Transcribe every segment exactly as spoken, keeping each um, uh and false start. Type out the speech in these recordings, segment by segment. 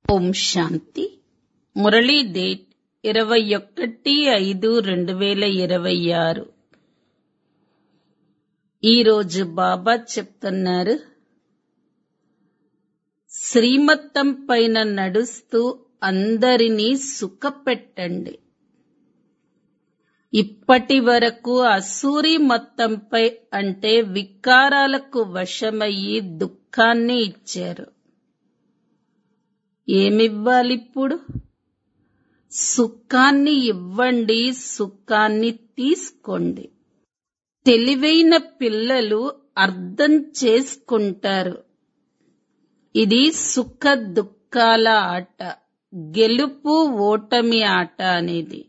ఓం శాంతి. Murali date ఇరవై ఒకటి ఐదు రెండు వేల ఇరవై ఆరు. ఈరోజు బాబా చెప్తున్నారు, శ్రీమతం పైన నడుస్తూ అందరినీ సుఖపెట్టండి. ఇప్పటి వరకు అసూరి మతంపై అంటే వికారాలకు వశమయ్యి దుఃఖాన్ని ఇచ్చారు. ఏమివ్వాలిప్పుడు? సుఖాన్ని ఇవ్వండి, సుఖాన్ని తీసుకోండి. తెలివైన పిల్లలు అర్థం చేసుకుంటారు. ఇది సుఖ దుఃఖాల ఆట, గెలుపు ఓటమి ఆట అనేది.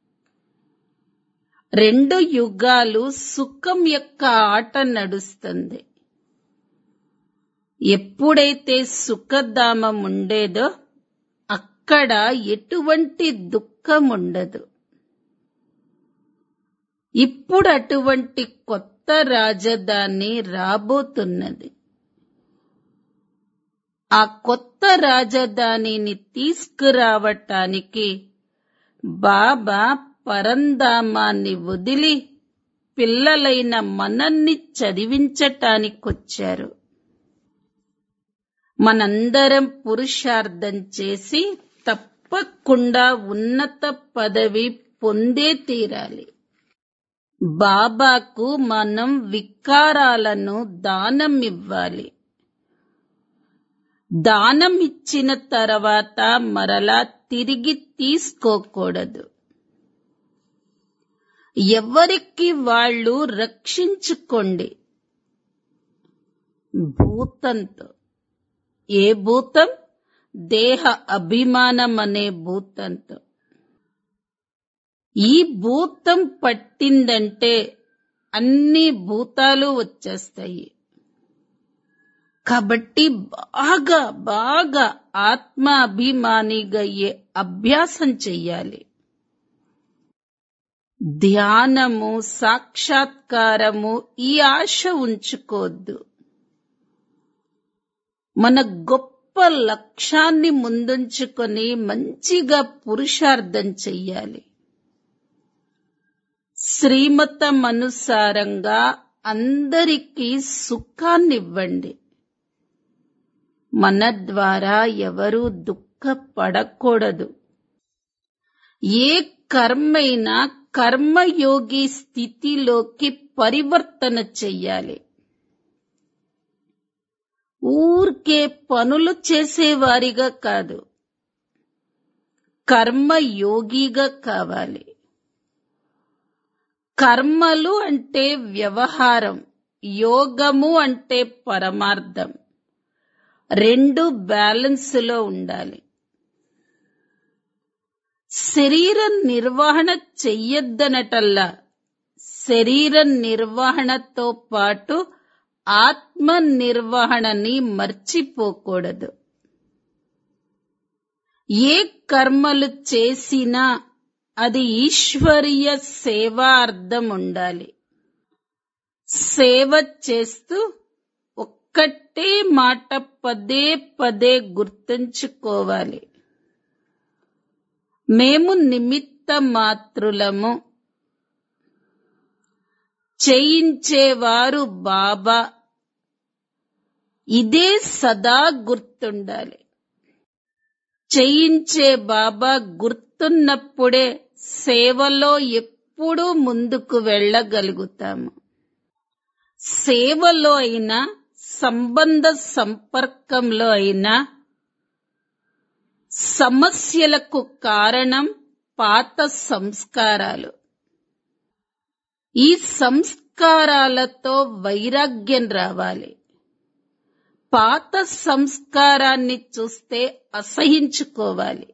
రెండు యుగాలు సుఖం యొక్క ఆట నడుస్తుంది. ఎప్పుడైతే సుఖధామం ఉండేదో అక్కడ ఎటువంటి దుఃఖం ఉండదు. ఇప్పుడు అటువంటి కొత్త రాజధాని రాబోతున్నది. ఆ కొత్త రాజధానిని తీసుకురావటానికి బాబా పరంధామాన్ని వదిలి పిల్లలైన మనల్ని చదివించటానికొచ్చారు. మనందరం పురుషార్థం చేసి తప్పకుండా ఉన్నత పదవి పొందే తీరాలి. బాబాకు మనం వికారాలను దానం ఇవ్వాలి. దానం ఇచ్చిన తర్వాత మరలా తిరిగి తీసుకోకూడదు. ఎవరికి వాళ్ళు రక్షించుకోండి. భూతంతో. ఏ భూతం? దేహ అభిమానం అనే భూతంతో. ఈ భూతం పట్టిందంటే అన్ని భూతాలు వచ్చేస్తాయి. కాబట్టి బాగా బాగా ఆత్మ అభిమానిగా అయ్యే అభ్యాసం చెయ్యాలి. ధ్యానము, సాక్షాత్కారము ఈ ఆశ ఉంచుకోవద్దు. మన గొప్ప లక్ష్యాన్ని ముందుంచుకొని మంచిగా పురుషార్థం చెయ్యాలి. శ్రీమతం అనుసారంగా అందరికీ సుఖాన్నివ్వండి. మన ద్వారా ఎవరూ దుఃఖపడకూడదు. ఏ కర్మైనా కర్మయోగి స్థితిలోకి పరివర్తన చెయ్యాలి. ఊర్కే పనులు చేసేవారిగా కాదు, కర్మయోగిగా కావాలి. కర్మలు అంటే వ్యవహారం, యోగము అంటే పరమార్థం. రెండు బ్యాలెన్స్లో ఉండాలి. శరీర నిర్వహణ చెయ్యొద్దనటల్లా, శరీర నిర్వహణతో పాటు ఆత్మ నిర్వహణని మర్చిపోకూడదు. ఏ కర్మలు చేసినా అది ఈశ్వరీయ సేవార్థం ఉండాలి. సేవ చేస్తూ ఒక్కటే మాట పదే పదే గుర్తుంచుకోవాలి. మేము నిమిత్త మాత్రులము, చేయించేవారు బాబా. ఇదే సదా గుర్తుండాలి. చేయించే బాబా గుర్తున్నప్పుడే సేవలో ఎప్పుడూ ముందుకు వెళ్ళగలుగుతాము. సేవలో అయినా, సంబంధ సంపర్కంలో అయినా సమస్యలకు కారణం పాత సంస్కారాలు. ఈ సంస్కారాలతో వైరాగ్యం రావాలి. పాత సంస్కారాన్ని చూస్తే అసహించుకోవాలి.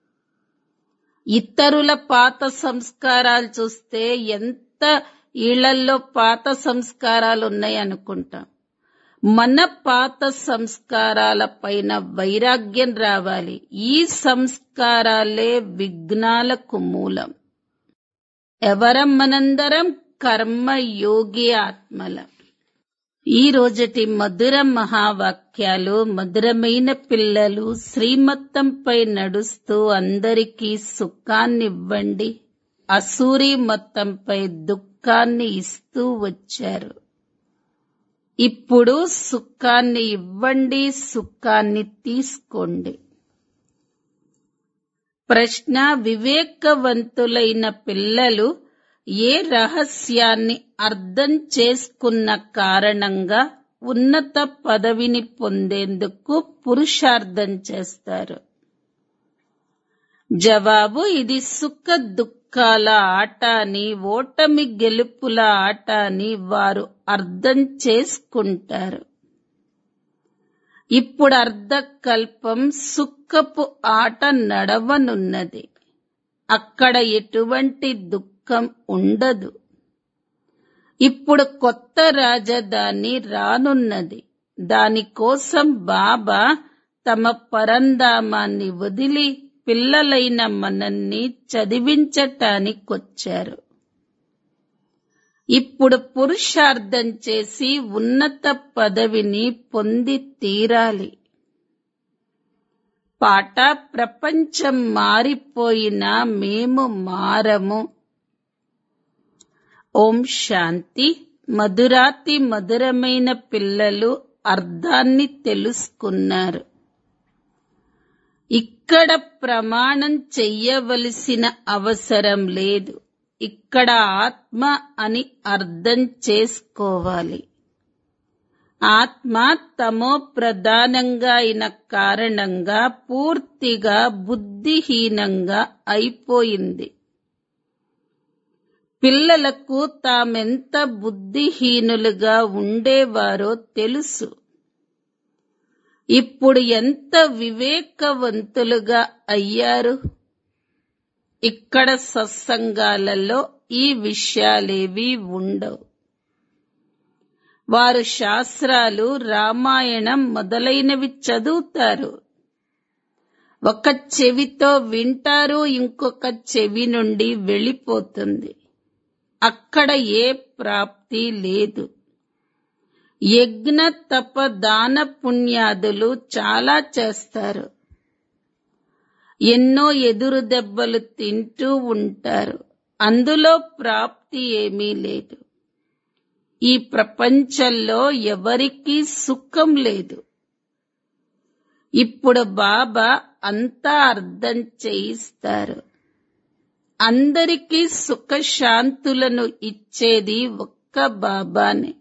ఇతరుల పాత సంస్కారాలు చూస్తే ఎంత ఇళ్లల్లో పాత సంస్కారాలు ఉన్నాయి అనుకుంటాం. మన పాత సంస్కారాల పైన వైరాగ్యం రావాలి. ఈ సంస్కారాలే విఘ్నాలకు మూలం. ఎవరం మనందరం కర్మయోగి ఆత్మలం. ఈ రోజటి మధుర మహావాక్యాలు. మధురమైన పిల్లలు, శ్రీమత్తంపై నడుస్తూ అందరికీ సుఖాన్నివ్వండి, అసూరి మొత్తంపై దుఃఖాన్ని ఇస్తూ వచ్చారు. ఇప్పుడు సుఖాన్ని ఇవ్వండి, సుఖాన్ని తీసుకోండి. ప్రశ్న: వివేకవంతులైన పిల్లలు ఏ రహస్యాన్ని అర్థం చేసుకున్న కారణంగా ఉన్నత పదవిని పొందేందుకు పురుషార్థం చేస్తారు? జవాబు: ఇది సుఖ దుఃఖాల ఆట అని, ఓటమి గెలుపుల ఆట అని వారు అర్థం చేసుకుంటారు. ఇప్పుడు అర్ధకల్పం సుఖపు ఆట నడవనున్నది. అక్కడ ఎటువంటి దుఃఖం ఉండదు. ఇప్పుడు కొత్త రాజధాని రానున్నది. దానికోసం బాబా తమ పరంధామాన్ని వదిలి పిల్లలైన మనల్ని చదివించటానికొచ్చారు. ఇప్పుడు పురుషార్థం చేసి ఉన్నత పదవిని పొంది తీరాలి. పాట: ప్రపంచం మారిపోయినా మేము మారము. ఓం శాంతి. మధురాతి మధురమైన పిల్లలు అర్థాన్ని తెలుసుకున్నారు. ఇక్కడ ప్రమాణం చెయ్యవలసిన అవసరం లేదు. ఇక్కడ ఆత్మ అని అర్థం చేసుకోవాలి. ఆత్మ తమో ప్రధానంగా అయిన కారణంగా పూర్తిగా బుద్ధిహీనంగా అయిపోయింది. పిల్లలకు తామెంత బుద్ధిహీనులుగా ఉండేవారో తెలుసు. ఇప్పుడు ఎంత వివేకవంతులుగా అయ్యారు. ఇక్కడ సత్సంగాలలో ఈ విషయాలేవీ ఉండవు. వారు శాస్త్రాలు, రామాయణం మొదలైనవి చదువుతారు. ఒక చెవితో వింటారు, ఇంకొక చెవి నుండి వెళ్ళిపోతుంది. అక్కడ ఏ ప్రాప్తి లేదు. యజ్ఞ, తప, దాన పుణ్యాదులు చాలా చేస్తారు. ఎన్నో ఎదురు దెబ్బలు తింటూ ఉంటారు. అందులో ప్రాప్తి ఏమీ లేదు. ఈ ప్రపంచంలో ఎవరికీ సుఖం లేదు. ఇప్పుడు బాబా అంతా అర్థం చేయిస్తారు. అందరికీ సుఖశాంతులను ఇచ్చేది ఒక్క బాబానే.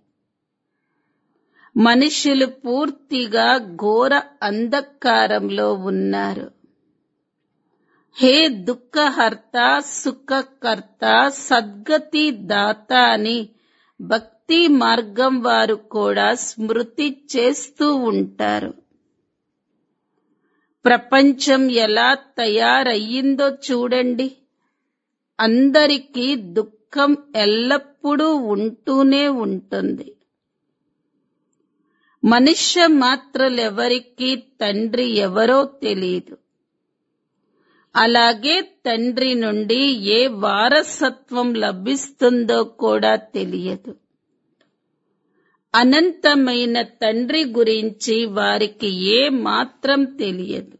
మనుషులు పూర్తిగా ఘోర అంధకారంలో ఉన్నారు. హే దుఃఖహర్త, సుఖకర్త, సద్గతి దాత అని భక్తి మార్గం వారు కూడా స్మృతి చేస్తూ ఉంటారు. ప్రపంచం ఎలా తయారయ్యిందో చూడండి. అందరికీ దుఃఖం ఎల్లప్పుడూ ఉంటూనే ఉంటుంది. మనుష్య మాత్రలెవరికీ తండ్రి ఎవరో తెలియదు. అలాగే తండ్రి నుండి ఏ వారసత్వం లభిస్తుందో కూడా తెలియదు. అనంతమైన తండ్రి గురించి వారికి ఏ మాత్రం తెలియదు.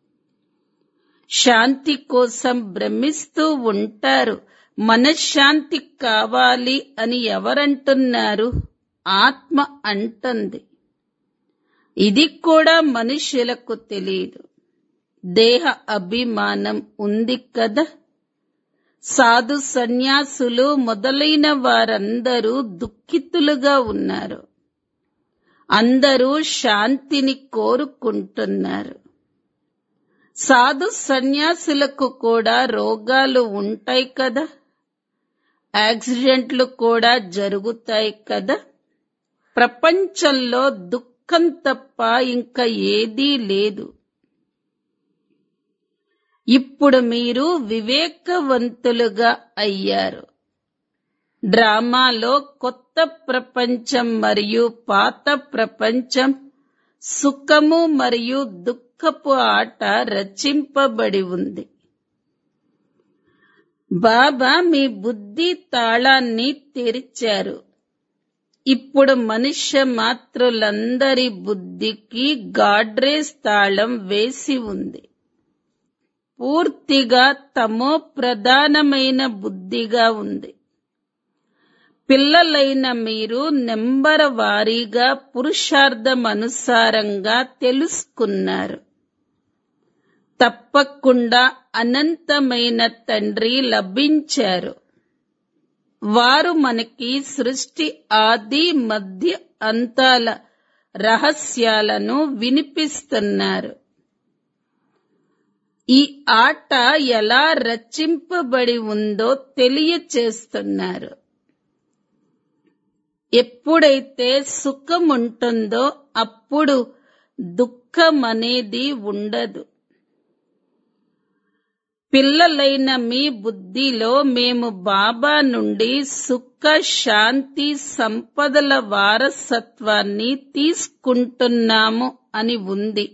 శాంతి కోసం భ్రమిస్తూ ఉంటారు. మనశ్శాంతి కావాలి అని ఎవరంటున్నారు? ఆత్మ అంటుంది. ఇది కూడా మనుష్యులకు తెలియదు. దేహ అభిమానం ఉంది కదా. సాధు సన్యాసులు మొదలైన వారందరూ దుఃఖితులుగా ఉన్నారు. అందరూ శాంతిని కోరుకుంటున్నారు. సాధు సన్యాసులకు కూడా రోగాలు ఉంటాయి కదా. యాక్సిడెంట్లు కూడా జరుగుతాయి కదా. ప్రపంచంలో దుఃఖం తప్ప ఇంకా ఏదీ లేదు. ఇప్పుడు మీరు వివేకవంతులుగా అయ్యారు. డ్రామాలో కొత్త ప్రపంచం మరియు పాత ప్రపంచం, సుఖము మరియు దుఃఖపు ఆట రచింపబడి ఉంది. బాబా మీ బుద్ధి తాళాన్ని తెరిచారు. ఇప్పుడు మనుష్య మాత్రులందరి బుద్ధికి గాడ్రేజ్ తాళం వేసి ఉంది. పూర్తిగా తమో ప్రధానమైన బుద్ధిగా ఉంది. పిల్లలైన మీరు నెంబర్ వారీగా పురుషార్థమనుసారంగా తెలుసుకున్నారు. తప్పకుండా అనంతమైన తండ్రి లభించారు. వారు మనకి సృష్టి ఆది మధ్య అంతాల రహస్యాలను వినిపిస్తున్నారు. ఈ ఆట ఎలా రచింపబడి ఉందో తెలియచేస్తున్నారు. ఎప్పుడైతే సుఖం ఉంటుందో అప్పుడు దుఃఖం అనేది ఉండదు. పిల్లలైన మీ బుద్ధిలో మేము బాబా నుండి సుఖ శాంతి సంపదల వారసత్వాన్ని తీసుకుంటున్నాము అని ఉంది.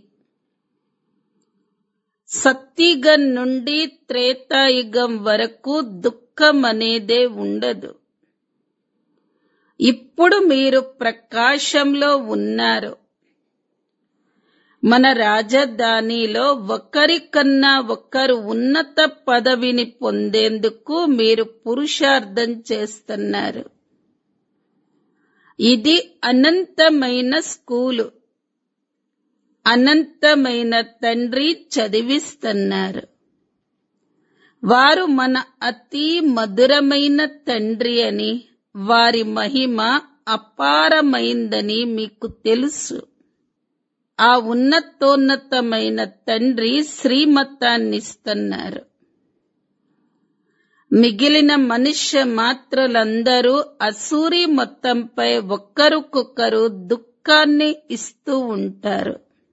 సత్యుగం నుండి త్రేతాయుగం వరకు దుఃఖం అనేదే ఉండదు. ఇప్పుడు మీరు ప్రకాశంలో ఉన్నారు. మన రాజధానిలో ఒకరికన్నా ఒకరు ఉన్నత పదవిని పొందేందుకు మీరు పురుషార్థం చేస్తున్నారు. ఇది అనంతమైన స్కూలు. అనంతమైన తండ్రి చదివిస్తున్నారు. వారు మన అతి మధురమైన తండ్రి అని, వారి మహిమ అపారమైందని మీకు తెలుసు. ఆ ఉన్నతోన్నతమైన తండ్రి శ్రీమతాన్నిస్తున్నారు. మిగిలిన మనుష్య మాత్రులందరూ అసూరి మొత్తంపై ఒక్కరికొకరు దుఃఖాన్ని ఇస్తూ ఉంటారు.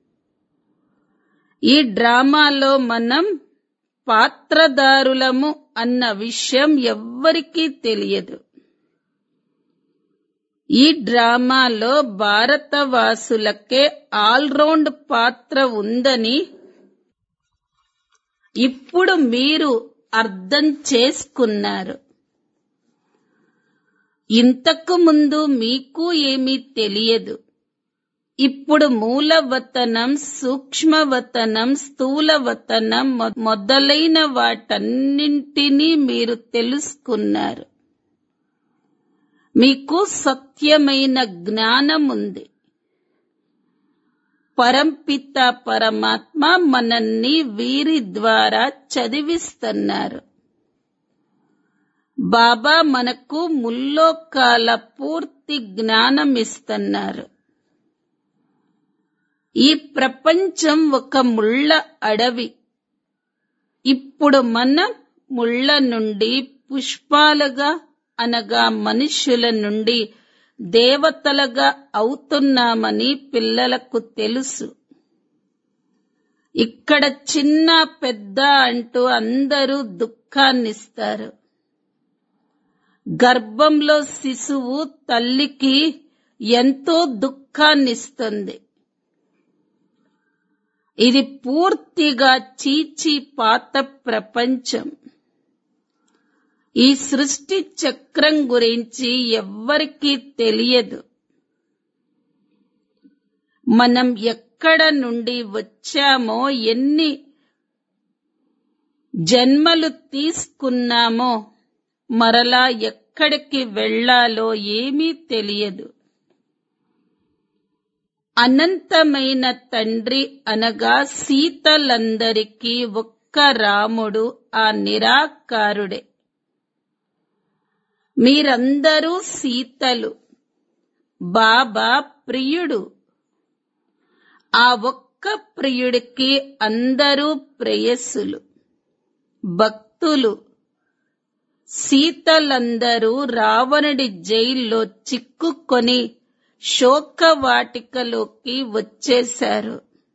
ఈ డ్రామాలో మనం పాత్రదారులము అన్న విషయం ఎవ్వరికీ తెలియదు. ఈ డ్రామాలో భారతవాసులకే ఆల్రౌండ్ పాత్ర ఉందని ఇప్పుడు మీరు అర్థం చేసుకున్నారు. ఇంతకు ముందు మీకు ఏమీ తెలియదు. ఇప్పుడు మూలవతనం, సూక్ష్మవతనం, స్థూలవతనం మొదలైన వాటన్నింటినీ మీరు తెలుసుకున్నారు. మీకు సత్యమైన జ్ఞానం ఉంది. పరంపిత పరమాత్మ మనల్ని వీరి ద్వారా చదివిస్తున్నారు. బాబా మనకు ముల్లోకాల పూర్తి జ్ఞానం ఇస్తున్నారు. ఈ ప్రపంచం ఒక ముళ్ళ అడవి. ఇప్పుడు మనం ముళ్ళ నుండి పుష్పాలుగా అనగా మనుష్యుల నుండి దేవతలుగా అవుతున్నామని పిల్లలకు తెలుసు. ఇక్కడ చిన్న పెద్ద అంటూ అందరూ దుఃఖాన్నిస్తారు. గర్భంలో శిశువు తల్లికి ఎంతో దుఃఖాన్నిస్తుంది. ఇది పూర్తిగా చీచి పాత ప్రపంచం. ఈ సృష్టి చక్రం గురించి ఎవ్వరికీ తెలియదు. మనం ఎక్కడ నుండి వచ్చామో, ఎన్ని జన్మలు తీసుకున్నామో, మరలా ఎక్కడికి వెళ్ళాలో ఏమీ తెలియదు. అనంతమైన తండ్రి అనగా సీతలందరికీ ఒక్క రాముడు, ఆ నిరాకారుడే. మీరందరూ సీతలు. బాబా ప్రియుడు. ఆ ఒక్క ప్రియుడికి అందరూ ప్రేయస్సులు, భక్తులు. సీతలందరూ రావణుడి జైల్లో చిక్కుకొని శోకవాటికలోకి వచ్చేశారు.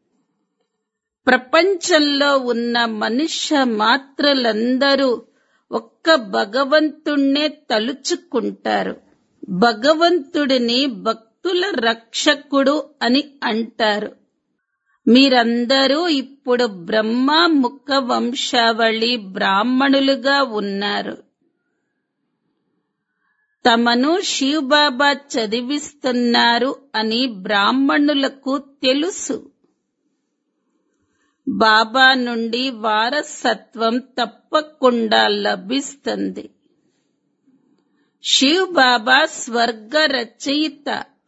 ప్రపంచంలో ఉన్న మనుష్య మాత్రులందరూ ఒక్క భగవంతుణ్ణే తలుచుకుంటారు. భగవంతుడిని భక్తుల రక్షకుడు అని అంటారు. మీరందరూ ఇప్పుడు బ్రహ్మ ముఖ వంశావళి బ్రాహ్మణులుగా ఉన్నారు. తమను శివబాబా చదివిస్తున్నారు అని బ్రాహ్మణులకు తెలుసు. బాబా నుండి వారసత్వం తప్పకుండా లభిస్తుంది. శివ్ బాబా స్వర్గ రచయిత.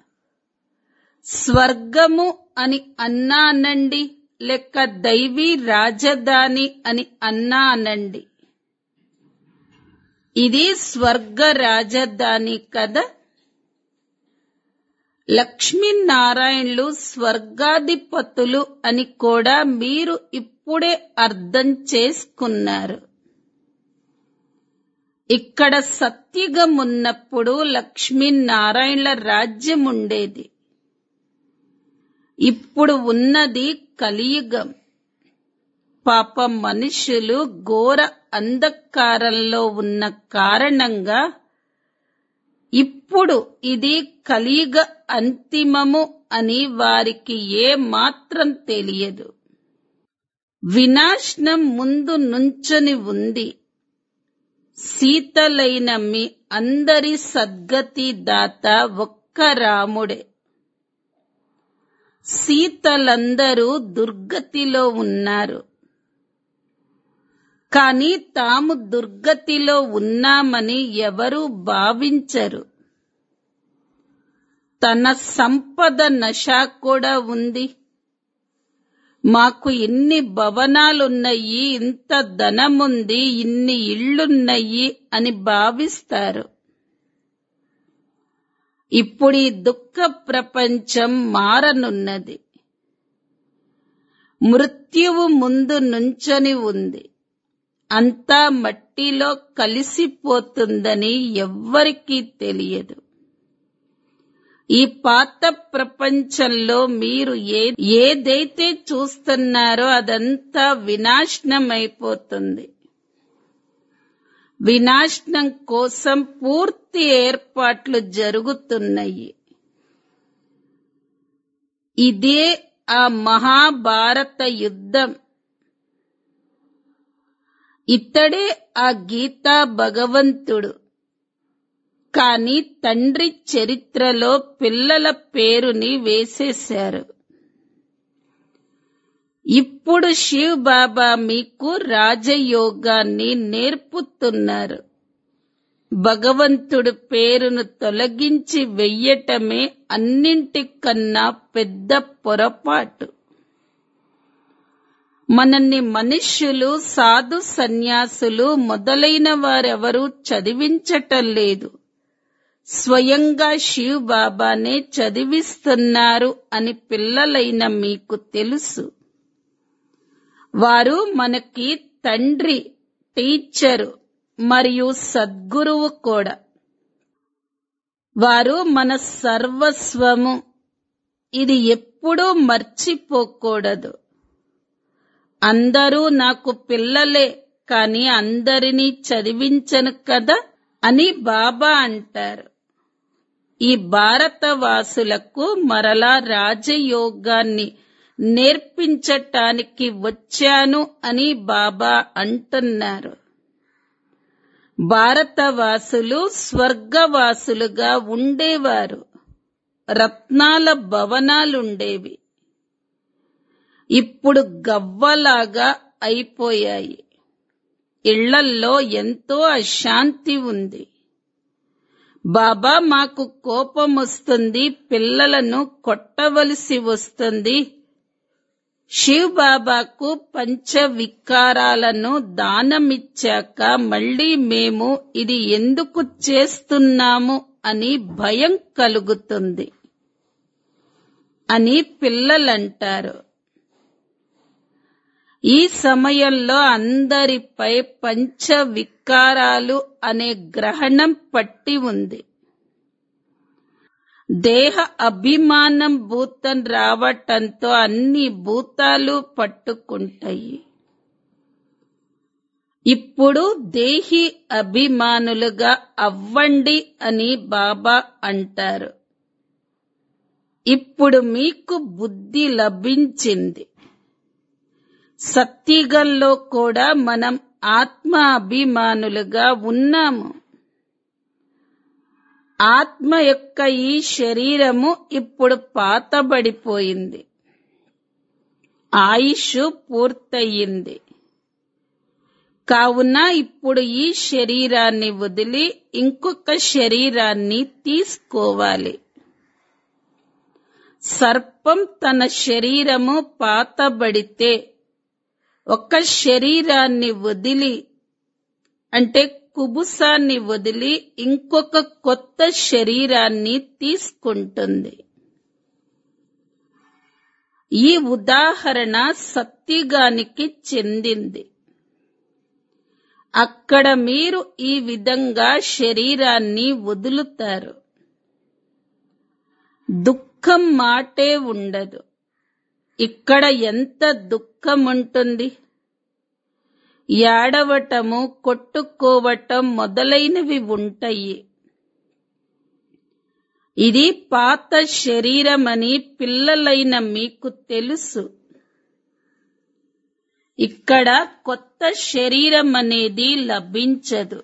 స్వర్గము అని అన్నా అనండి, లేక దైవీ రాజధాని అని అన్నా అనండి, ఇది స్వర్గ రాజధాని కదా. లక్ష్మీనారాయణులు స్వర్గాధిపతులు అని కూడా మీరు ఇప్పుడే అర్థం చేసుకున్నారు. ఇక్కడ సత్యుగం ఉన్నప్పుడు లక్ష్మీనారాయణుల రాజ్యం ఉండేది. ఇప్పుడు ఉన్నది కలియుగం. పాపం మనుషులు ఘోర అంధకారంలో ఉన్న కారణంగా ఇప్పుడు ఇది కలియుగ అంతిమము అని వారికి ఏ మాత్రం తెలియదు. వినాశనం ముందు నుంచొని ఉంది. సీతలైన మీ అందరి సద్గతి దాత ఒక్క రాముడే. సీతలందరూ దుర్గతిలో ఉన్నారు, కాని తాము దుర్గతిలో ఉన్నామని ఎవరూ భావించరు. తన సంపద నశ కూడా ఉంది. మాకు ఇన్ని భవనాలున్నాయి, ఇంత ధనముంది, ఇన్ని ఇళ్లున్నాయి అని భావిస్తారు. ఇప్పుడు ఈ దుఃఖ ప్రపంచం మారనున్నది. మృత్యువు ముందు నుంచొని ఉంది. అంతా మట్టిలో కలిసిపోతుందని ఎవ్వరికీ తెలియదు. ఈ పాత ప్రపంచంలో మీరు ఏ ఏదైతే చూస్తున్నారో అదంతా వినాశనమైపోతుంది. వినాశనం కోసం పూర్తి ఏర్పాట్లు జరుగుతున్నాయి. ఇదే ఆ మహాభారత యుద్ధం. ఇతడే ఆ గీతా భగవంతుడు. కాని తండ్రి చరిత్రలో పిల్లల పేరుని వేసేశారు. ఇప్పుడు శివ్ బాబా మీకు రాజయోగాన్ని నేర్పుతున్నారు. భగవంతుడు పేరును తొలగించి వెయ్యటమే అన్నింటికన్నా పెద్ద పొరపాటు. మనల్ని మనుష్యులు, సాధు సన్యాసులు మొదలైన వారెవరూ చదివించటం లేదు. స్వయంగా శివ్ బాబానే చదివిస్తున్నారు అని పిల్లలైన మీకు తెలుసు. వారు మనకి తండ్రి, టీచరు మరియు సద్గురువు కూడా. వారు మన సర్వస్వము. ఇది ఎప్పుడూ మర్చిపోకూడదు. అందరూ నాకు పిల్లలే, కాని అందరినీ చదివించను కదా అని బాబా అంటారు. ఈ భారతవాసులకు మరలా రాజయోగాన్ని నేర్పించటానికి వచ్చాను అని బాబా అంటున్నారు. భారతవాసులు స్వర్గవాసులుగా ఉండేవారు. రత్నాల భవనాలుండేవి. ఇప్పుడు గవ్వలాగా అయిపోయాయి. ఇళ్లల్లో ఎంతో అశాంతి ఉంది. బాబా మాకు కోపం వస్తుంది, పిల్లలను కొట్టవలసి వస్తుంది. శివ్ బాబాకు పంచ వికారాలను దానమిచ్చాక మళ్ళీ మేము ఇది ఎందుకు చేస్తున్నాము అని భయం కలుగుతుంది అని పిల్లలంటారు. ఈ సమయంలో అందరిపై పంచ వికారాలు అనే గ్రహణం పట్టి ఉంది. దేహ అభిమానం భూతం రావటంతో అన్ని భూతాలు పట్టుకుంటాయి. ఇప్పుడు దేహి అభిమానులుగా అవ్వండి అని బాబా అంటారు. ఇప్పుడు మీకు బుద్ధి లభించింది. సత్యుగంలో కూడా మనం ఆత్మ అభిమానులుగా ఉన్నాము. ఆత్మ యొక్క ఈ శరీరము ఇప్పుడు పాతబడిపోయింది, ఆయుష్ పూర్తయింది. కావున ఇప్పుడు ఈ శరీరాన్ని వదిలి ఇంకొక శరీరాన్ని తీసుకోవాలి. సర్పం తన శరీరము పాతబడితే ఒక శరీరాన్ని వదిలి అంటే కుబుసాన్ని వదిలి ఇంకొక కొత్త శరీరాన్ని తీసుకుంటుంది. ఈ ఉదాహరణ సత్యుగానికి చెందింది. అక్కడ మీరు ఈ విధంగా శరీరాన్ని వదులుతారు. దుఃఖం మాటే ఉండదు. ఇక్కడ ఎంత దుఃఖం ఉంటుంది. ఏడవటము, కొట్టుకోవటం మొదలైనవి ఉంటాయి. ఇది పాత శరీరమని పిల్లలైన మీకు తెలుసు. ఇక్కడ కొత్త శరీరం అనేది లభించదు.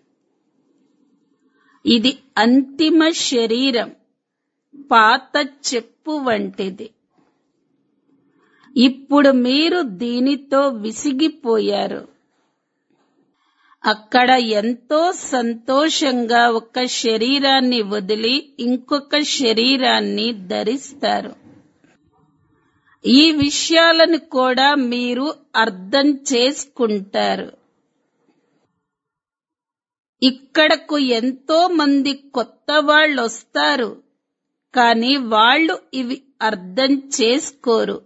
ఇది అంతిమ శరీరం, పాత చెప్పు వంటిది. ఇప్పుడు మీరు దీనితో విసిగిపోయారు. అక్కడ ఎంతో సంతోషంగా ఒక శరీరాన్ని వదిలి ఇంకొక శరీరాన్ని ధరిస్తారు. ఈ విషయాలను కూడా మీరు అర్థం చేసుకుంటారు. ఇక్కడకు ఎంతో మంది కొత్త వాళ్ళు వస్తారు, కానీ వాళ్ళు ఇవి అర్థం చేసుకోరు.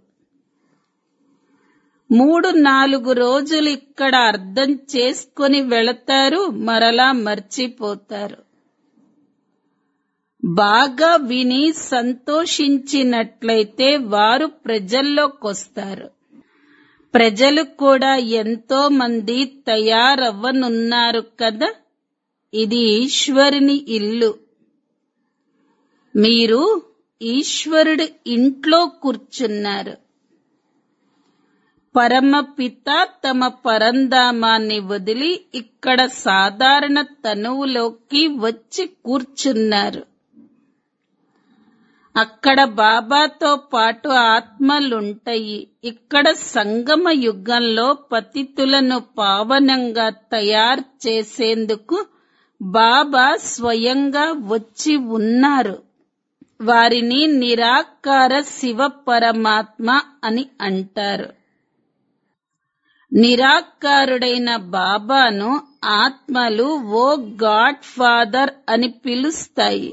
మూడు నాలుగు రోజులు ఇక్కడ అర్థం చేసుకొని వెళతారు, మరలా మర్చిపోతారు. బాగా విని సంతోషించినట్లయితే వారు ప్రజల్లోకొస్తారు. ప్రజలు కూడా ఎంతో మంది తయారవ్వనున్నారు కదా. ఇది ఈశ్వరుని ఇల్లు. మీరు ఈశ్వరుడి ఇంట్లో కూర్చున్నారు. పరమపిత తమ పరంధామాన్ని వదిలి ఇక్కడ సాధారణ తనువులోకి వచ్చి కూర్చున్నారు. అక్కడ బాబాతో పాటు ఆత్మలుంటాయి. ఇక్కడ సంగమ యుగంలో పతితులను పావనంగా తయారు చేసేందుకు బాబా స్వయంగా వచ్చి ఉన్నారు. వారిని నిరాకార శివ పరమాత్మ అని అంటారు. నిరాకారుడైన బాబాను ఆత్మలు ఓ గాడ్ ఫాదర్ అని పిలుస్తాయి.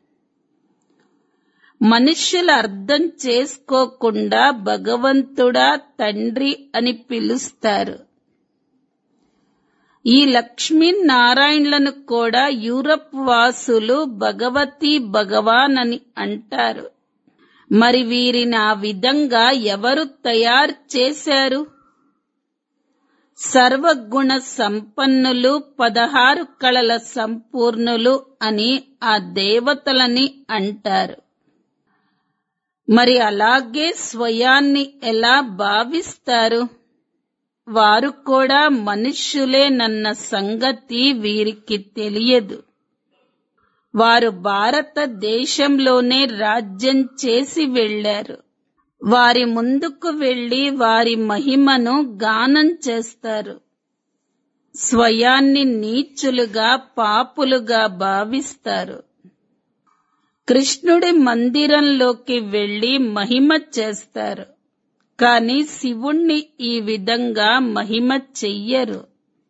మనుష్యులు అర్థం చేసుకోకుండా భగవంతుడా తండ్రి అని పిలుస్తారు. ఈ లక్ష్మీనారాయణలను కూడా యూరప్ వాసులు భగవతి భగవాన్ అని అంటారు. మరి వీరిని ఆ విధంగా ఎవరు తయారు చేశారు? సర్వగుణ సంపన్నులు, పదహారు కళల సంపూర్ణులు అని ఆ దేవతలని అంటారు. మరి అలాగే స్వయాన్ని ఎలా భావిస్తారు? వారు కూడా మనుష్యులేనన్న సంగతి వీరికి తెలియదు. వారు భారతదేశంలోనే రాజ్యం చేసి వెళ్లారు. వారి ముందుకు వెళ్లి వారి మహిమను గానం చేస్తారు. స్వయాన్ని నీచులుగా, పాపులుగా భావిస్తారు. కృష్ణుడి మందిరంలోకి వెళ్లి మహిమ చేస్తారు. కాని శివుణ్ణి ఈ విధంగా మహిమ చెయ్యరు.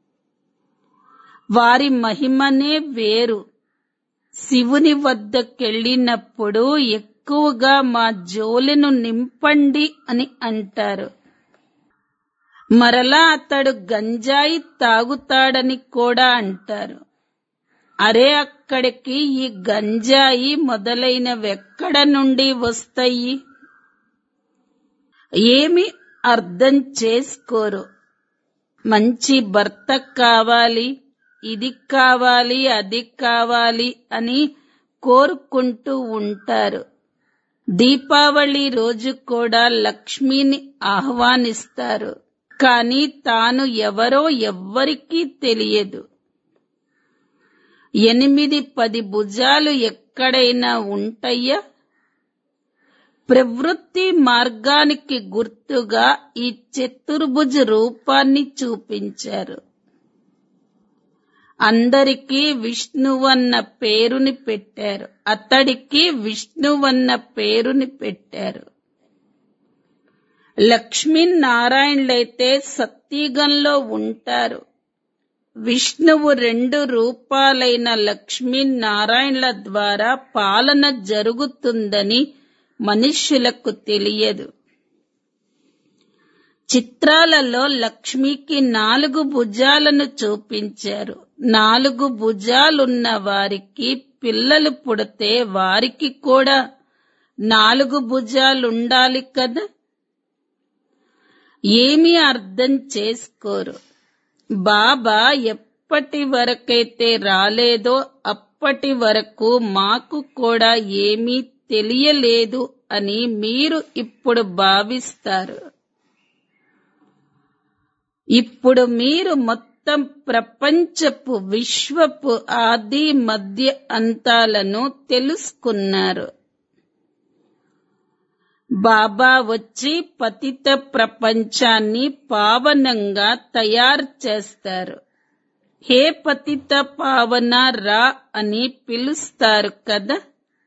వారి మహిమనే వేరు. శివుని వద్దకెళ్ళినప్పుడు ఎక్కువగా మా జోలెను నింపండి అని అంటారు. మరలా అతడు గంజాయి తాగుతాడని కూడా అంటారు. అరే, అక్కడికి ఈ గంజాయి మొదలైనవెక్కడ నుండి వస్తాయి? ఏమి అర్థం చేసుకోరు. మంచి భర్త కావాలి, ఇది కావాలి, అది కావాలి అని కోరుకుంటూ ఉంటారు. దీపావళి రోజు కూడా లక్ష్మిని ఆహ్వానిస్తారు. కానీ తాను ఎవరో ఎవ్వరికీ తెలియదు. ఎనిమిది పది భుజాలు ఎక్కడైనా ఉంటాయా? ప్రవృత్తి మార్గానికి గుర్తుగా ఈ చతుర్భుజ రూపాన్ని చూపించారు. అందరికీ విష్ణువన్న పేరుని పెట్టారు. అతడికి విష్ణువన్న పేరుని పెట్టారు. లక్ష్మీనారాయణులైతే సత్యుగంలో ఉంటారు. విష్ణువు రెండు రూపాలైన లక్ష్మీనారాయణుల ద్వారా పాలన జరుగుతుందని మనుష్యులకు తెలియదు. చిత్రాలలో లక్ష్మికి నాలుగు భుజాలను చూపించారు. నాలుగు భుజాలున్న వారికి పిల్లలు పుడితే వారికి కూడా నాలుగు భుజాలుండాలి కదా. ఏమీ అర్థం చేసుకోరు. బాబా ఎప్పటి వరకైతే రాలేదో అప్పటి వరకు మాకు కూడా ఏమీ తెలియలేదు అని మీరు ఇప్పుడు భావిస్తారు. ఇప్పుడు మీరు మొత్తం ప్రపంచపు విశ్వపు ఆది మధ్య అంతాలను తెలుసుకున్నారు. బాబా వచ్చి పతిత ప్రపంచాన్ని పావనంగా తయారు చేస్తారు. హే పతిత పావన రా అని పిలుస్తారు కదా.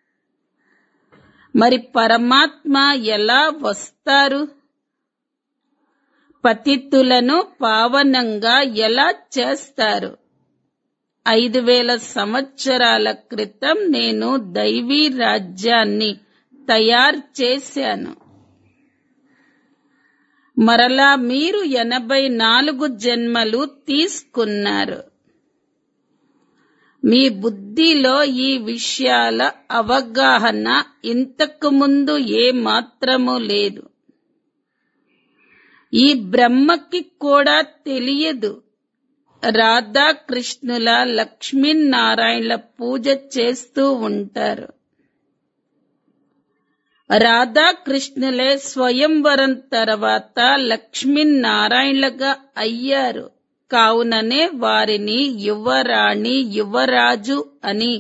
మరి పరమాత్మ ఎలా వస్తారు? పతితులను పావనంగా ఎలా చేస్తారు? ఐదు వేల సంవత్సరాల క్రితం నేను దైవీ రాజ్యాన్ని తయారు చేశాను. మరలా మీరు ఎనభై నాలుగు జన్మలు తీసుకున్నారు. మీ బుద్ధిలో ఈ విషయాల అవగాహన ఇంతకు ముందు ఏ మాత్రమూ లేదు. ఈ బ్రహ్మకి కూడా తెలియదు. రాధాకృష్ణుల లక్ష్మీనారాయణల పూజ చేస్తూ ఉంటారు. రాధాకృష్ణులే స్వయంవరం తర్వాత లక్ష్మీనారాయణలుగా అయ్యారు. కావుననే వారిని యువరాణి యువరాజు అని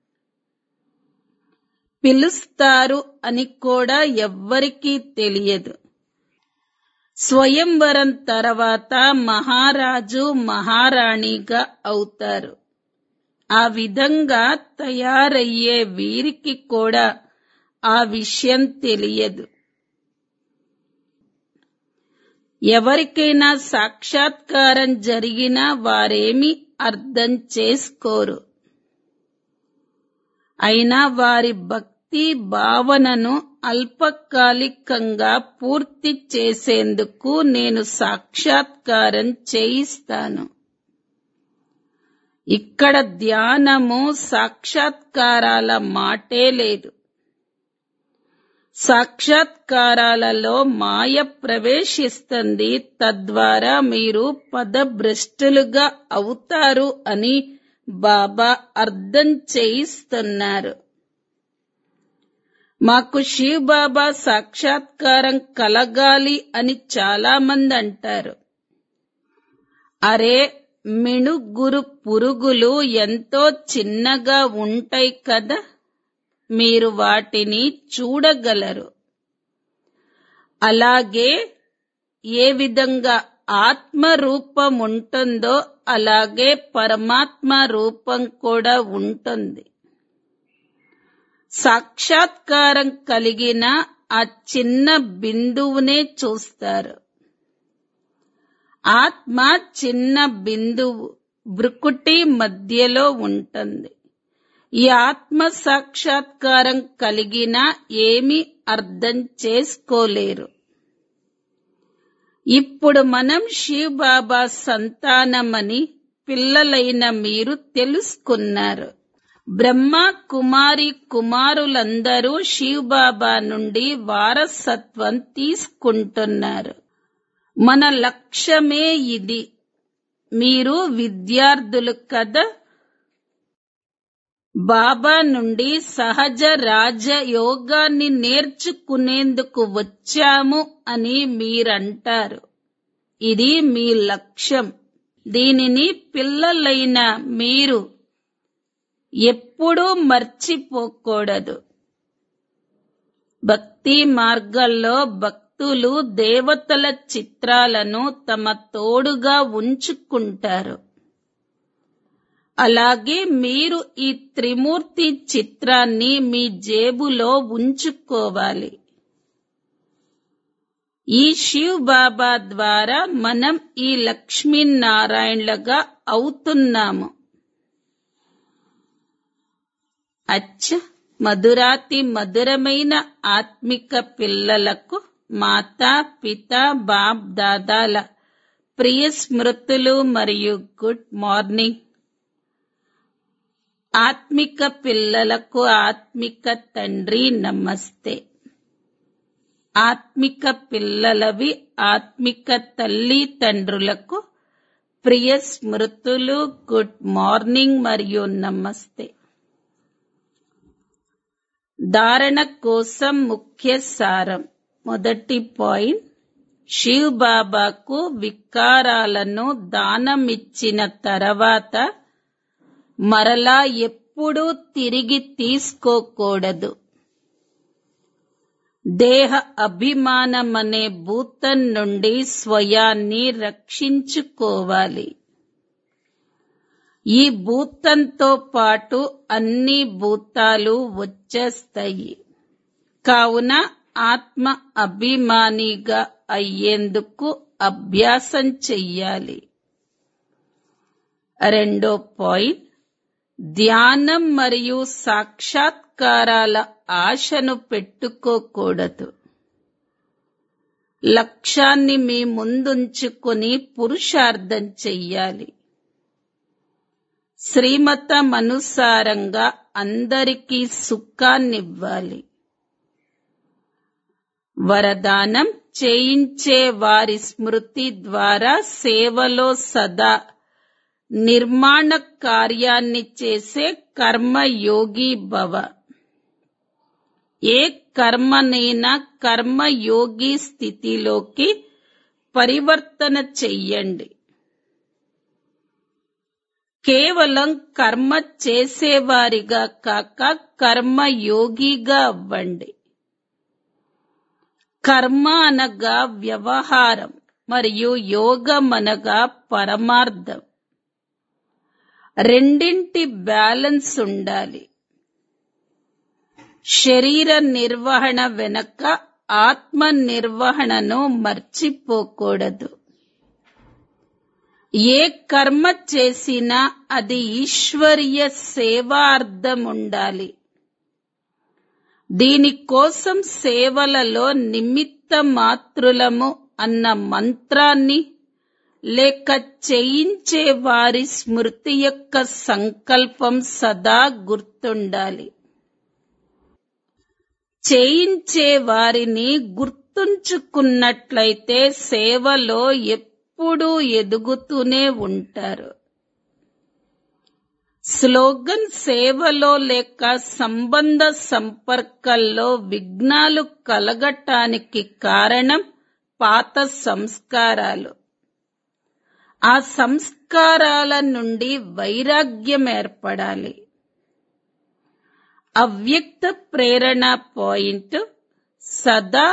పిలుస్తారు అని కూడా ఎవ్వరికీ తెలియదు. స్వయంవరం తర్వాత మహారాజు మహారాణిగా అవుతారు. ఆ విధంగా తయారయ్యే వీరికి కూడా ఆ విషయం తెలియదు. ఎవరికైనా సాక్షాత్కారం జరిగినా వారేమీ అర్థం చేసుకోరు. అయినా వారి భక్తి భావనను అల్పకాలికంగా పూర్తి చేసేందుకు నేను సాక్షాత్కారం చేయిస్తాను. ఇక్కడ ధ్యానము సాక్షాత్కారాల మాటే లేదు. సాక్షాత్కారాలలో మాయ ప్రవేశిస్తుంది. తద్వారా మీరు పదభ్రష్టులుగా అవుతారు అని బాబా అర్థం చేయిస్తున్నారు. మాకు శివ్ బాబా సాక్షాత్కారం కలగాలి అని చాలా మంది అంటారు. అరే, మిణుగురు పురుగులు ఎంతో చిన్నగా ఉంటాయి కదా, మీరు వాటిని చూడగలరు. అలాగే ఏ విధంగా ఆత్మ రూపం ఉంటుందో అలాగే పరమాత్మ రూపం కూడా ఉంటుంది. సాక్షాత్కారం కలిగిన ఆ చిన్న బిందువునే చూస్తారు. ఆత్మ చిన్న బిందువు భృకుటి మధ్యలో ఉంటుంది. ఈ ఆత్మ సాక్షాత్కారం కలిగినా ఏమీ అర్థం చేసుకోలేరు. ఇప్పుడు మనం శివ్ బాబా సంతానమని పిల్లలైన మీరు తెలుసుకున్నారు. బ్రహ్మ కుమారి కుమారులందరూ శివ్ బాబా నుండి వారసత్వం తీసుకుంటున్నారు. మన లక్ష్యమే ఇది. మీరు విద్యార్థులు కదా. బాబా నుండి సహజ రాజయోగాన్ని నేర్చుకునేందుకు వచ్చాము అని మీరంటారు. ఇది మీ లక్ష్యం. దీనిని పిల్లలైన మీరు ఎప్పుడూ మర్చిపోకూడదు. భక్తి మార్గంలో భక్తులు దేవతల చిత్రాలను తమ తోడుగా ఉంచుకుంటారు. అలాగే మీరు ఈ త్రిమూర్తి చిత్రాన్ని మీ జేబులో ఉంచుకోవాలి. ఈ శివ్ బాబా ద్వారా మనం ఈ లక్ష్మీనారాయణలుగా అవుతున్నాము. అచ్చ మధురాతి మధురమైన ఆత్మిక పిల్లలకు మాతా పిత బాప్ దాదాల ప్రియ స్మృతులు మరియు గుడ్ మార్నింగ్. ఆత్మిక పిల్లలకు ఆత్మిక తండ్రి నమస్తే. ఆత్మిక పిల్లలవి ఆత్మిక తల్లి తండ్రులకు ప్రియ స్మృతులు, గుడ్ మార్నింగ్ మరియు నమస్తే. ధారణ కోసం ముఖ్య సారం. మొదటి పాయింట్, శివ్ బాబాకు వికారాలను దానమిచ్చిన తర్వాత మరలా ఎప్పుడూ తిరిగి తీసుకోకూడదు. దేహ అభిమానమనే భూతం నుండి స్వయాన్ని రక్షించుకోవాలి. ఈ భూతంతో పాటు అన్ని భూతాలు వచ్చేస్తాయి. కావున ఆత్మ అభిమానిగా అయ్యేందుకు అభ్యాసం చెయ్యాలి. రెండో పాయింట్, ధ్యానం మరియు సాక్షాత్కారాల ఆశను పెట్టుకోకూడదు. లక్ష్యాన్ని మీ ముందుంచుకుని పురుషార్థం చెయ్యాలి. శ్రీమతమనుసారంగా అందరికీ సుఖాన్నివ్వాలి. వరదానం చేయించే వారి స్మృతి ద్వారా సేవలో సదా నిర్మాణ కార్యాన్ని చేసే కర్మయోగి భవ. ఏ కర్మనైనా కర్మయోగి స్థితిలోకి పరివర్తన చెయ్యండి. కేవలం కర్మ చేసేవారిగా కాక కర్మయోగిగా అవ్వండి. కర్మ అనగా వ్యవహారం మరియు యోగం అనగా పరమార్థం. రెండింటి బ్యాలెన్స్ ఉండాలి. శరీర నిర్వహణ వెనక ఆత్మ నిర్వహణను మర్చిపోకూడదు. ఏ కర్మ చేసినా అది ఈశ్వరీయ సేవార్థం ఉండాలి. దీనికోసం సేవలలో నిమిత్త మాత్రులము అన్న మంత్రాన్ని లేక చేయించే వారి స్మృతి యొక్క సంకల్పం సదా గుర్తుండాలి. చేయించే వారిని గుర్తుంచుకున్నట్లయితే సేవలో ఎప్పుడూ ఎదుగుతూనే ఉంటారు. స్లోగన్ సేవలో లేక సంబంధ సంపర్కాల్లో విఘ్నాలు కలగటానికి కారణం పాత సంస్కారాలు. ఆ సంస్కారాల నుండి వైరాగ్యం ఏర్పడాలి. అవ్యక్త ప్రేరణ పాయింట్, సదా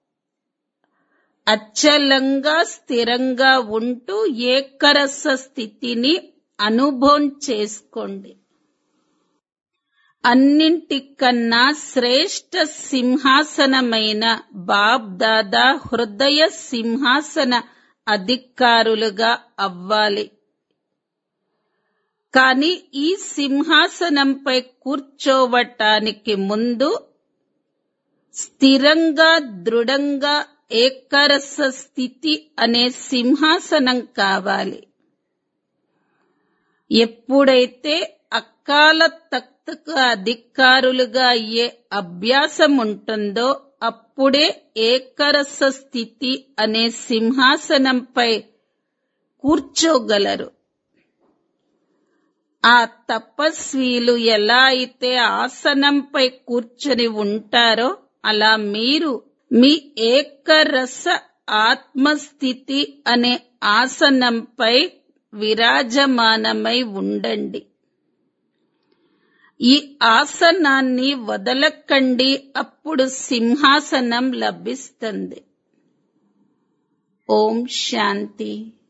అచలంగా స్థిరంగా ఉంటూ ఏకరస స్థితిని అనుభవం చేసుకోండి. అన్నింటికన్నా శ్రేష్ఠ సింహాసనమైన బాప్ దాదా హృదయ సింహాసన అధికారులుగా అవ్వాలి. కాని ఈ సింహాసనంపై కూర్చోవటానికి ముందు స్థిరంగా దృఢంగా ఏకరస స్థితి అనే సింహాసనం కావాలి. ఎప్పుడైతే అకాల తఖ్తకు అధికారులుగా అయ్యే అభ్యాసం ఉంటుందో అప్పుడే ఏకరస స్థితి అనే సింహాసనంపై కూర్చోగలరు. ఆ తపస్వీలు ఎలా అయితే ఆసనంపై కూర్చొని ఉంటారో అలా మీరు మీ ఏకరస ఆత్మస్థితి అనే ఆసనంపై విరాజమానమై ఉండండి. ఈ ఆసనాన్ని వదలకండి, అప్పుడు సింహాసనం లభిస్తుంది. ఓం శాంతి.